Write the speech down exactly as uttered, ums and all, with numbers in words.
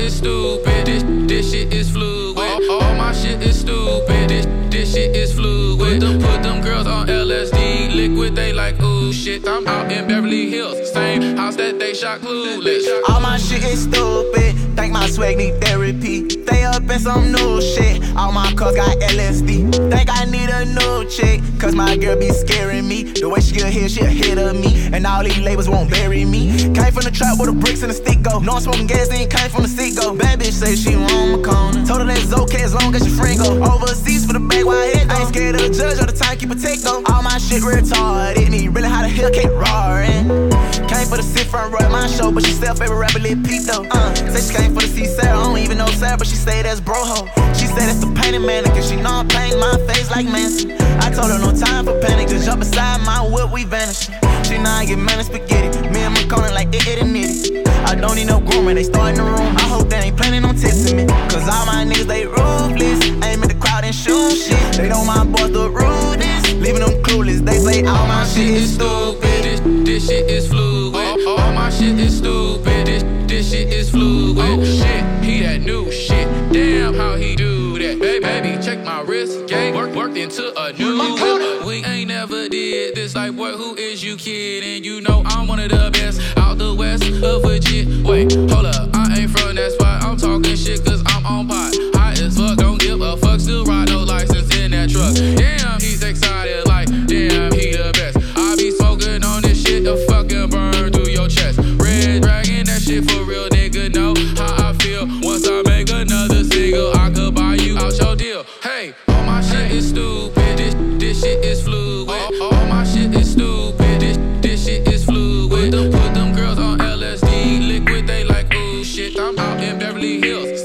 is stupid. This, this shit is fluid. All, all my shit is stupid. This, this shit is fluid. Put them, put them girls on L S D. Liquid, they like, ooh, shit. I'm out in Beverly Hills. Same house that they shot Clueless. All my shit is stupid. Think my swag need therapy. Stay up in some new shit. All my cars got L S D. Think I need a new chick, cause my girl be scaring me. The way she get here, she a hit of me. And all these labels won't bury me. Came from the trap where the bricks and the stick go. No, I'm smoking gas, then came from the stick go. Bad bitch say she want my corner. Told her that's okay as long as your friend go. Overseas for the bag while I hit go. I ain't scared of the judge or the time, keep a tick though. All my shit retarded. Need really how the hell keep roaring. Came for the sit front row at my show, but she still favorite rapper Lil Peep though. Uh, say she came for the see Sarah, I don't even know Sarah, but she say that's bro ho. She said that's the painted mannequin, she know I'm painting my face like Manson. I told her no time for panic, just jump beside my whip, we vanishing. She know I get man and spaghetti, me and my corner like it, it and nitty. I don't need no grooming, they start in the room. I hope they ain't planning on testing me, cause all my niggas they ruthless. Aim at the crowd and shoot shit. They know my boys the rudest, leaving them clueless. They say all my shit is stupid. This, this shit is fluid. All, all my shit is stupid. This, this shit is fluid. Oh shit, he that new shit. Damn, how he do that? Baby, baby, check my wrist. Gang work, worked into a new whip. We ain't never did this. Like, boy, who is you kidding? You know I'm one of the best out the west of Virginia. Wait, hold up, I ain't from that spot. I'm talking shit cause I'm on pot. High as fuck, don't give a fuck. Still ride no license in that truck. Damn, he's excited. Like, damn, he the best. I be smoking on this shit to fucking burn through your chest. Red Dragon, that shit for real, nigga. Know how I feel. Once I make another single, I could buy you out your deal. Hey, all my shit is stupid. This, this shit is fluid. All, all my shit is stupid. This, this shit is fluid. Put them, put them girls on L S D. Liquid, they like, ooh, shit. I'm out in Beverly Hills.